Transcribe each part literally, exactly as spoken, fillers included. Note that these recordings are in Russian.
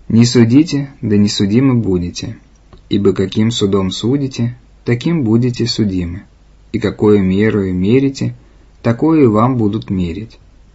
Не судите, да не судимы будете, ибо каким судом судите, таким будете судимы, и какое мерою мерите, такое и вам будут мерить.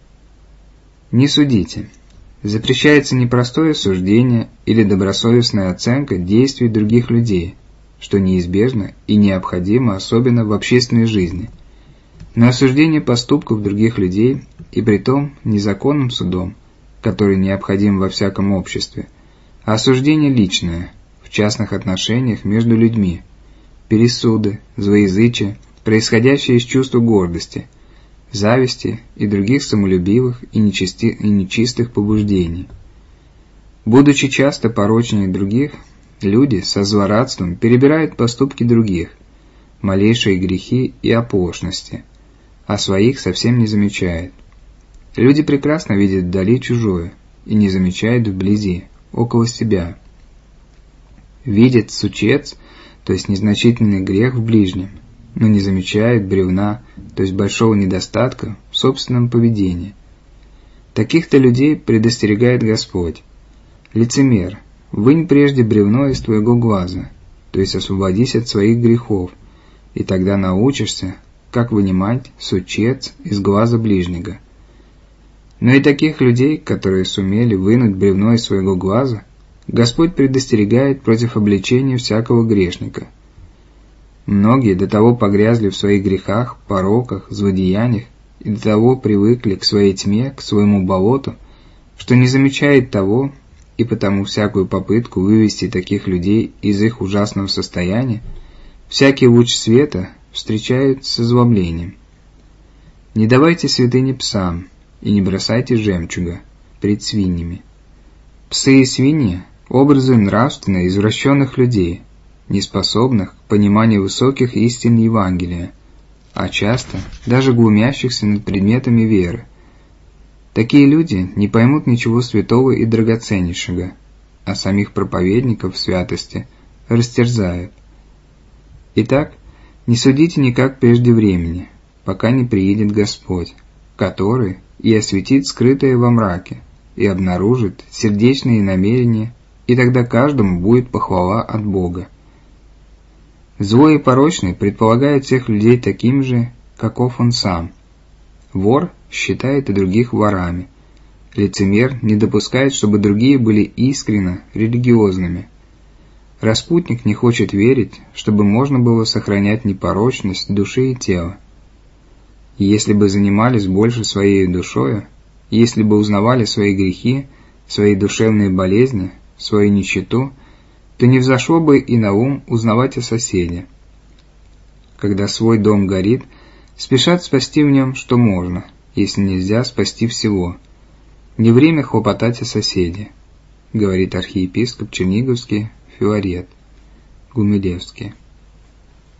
Не судите. Запрещается непростое суждение или добросовестная оценка действий других людей, что неизбежно и необходимо, особенно в общественной жизни. Но осуждение поступков других людей, и притом незаконным судом, который необходим во всяком обществе, а осуждение личное, в частных отношениях между людьми, пересуды, злоязычие, происходящие из чувства гордости, зависти и других самолюбивых и, нечисти, и нечистых побуждений. Будучи часто порочнее других, люди со злорадством перебирают поступки других, малейшие грехи и оплошности, а своих совсем не замечают. Люди прекрасно видят вдали чужое и не замечают вблизи, около себя. Видят сучец, то есть незначительный грех в ближнем, но не замечают бревна, то есть большого недостатка в собственном поведении. Таких-то людей предостерегает Господь. Лицемер, вынь прежде бревно из твоего глаза, то есть освободись от своих грехов, и тогда научишься, как вынимать сучец из глаза ближнего. Но и таких людей, которые сумели вынуть бревно из своего глаза, Господь предостерегает против обличения всякого грешника. Многие до того погрязли в своих грехах, пороках, злодеяниях и до того привыкли к своей тьме, к своему болоту, что не замечают того, и потому всякую попытку вывести таких людей из их ужасного состояния, всякий луч света встречают с озлоблением. Не давайте святыни псам и не бросайте жемчуга пред свиньями. Псы и свиньи – образы нравственно извращенных людей, неспособных к пониманию высоких истин Евангелия, а часто даже глумящихся над предметами веры. Такие люди не поймут ничего святого и драгоценнейшего, а самих проповедников святости растерзают. Итак, не судите никак прежде времени, пока не приедет Господь, который и осветит скрытое во мраке, и обнаружит сердечные намерения, и тогда каждому будет похвала от Бога. Злой и порочный предполагает всех людей таким же, каков он сам. Вор считает и других ворами. Лицемер не допускает, чтобы другие были искренно религиозными. Распутник не хочет верить, чтобы можно было сохранять непорочность души и тела. Если бы занимались больше своей душою, если бы узнавали свои грехи, свои душевные болезни, свою нищету, то не взошло бы и на ум узнавать о соседе. Когда свой дом горит, спешат спасти в нем, что можно, если нельзя спасти всего. Не время хлопотать о соседе, говорит архиепископ Черниговский Филарет Гумилевский.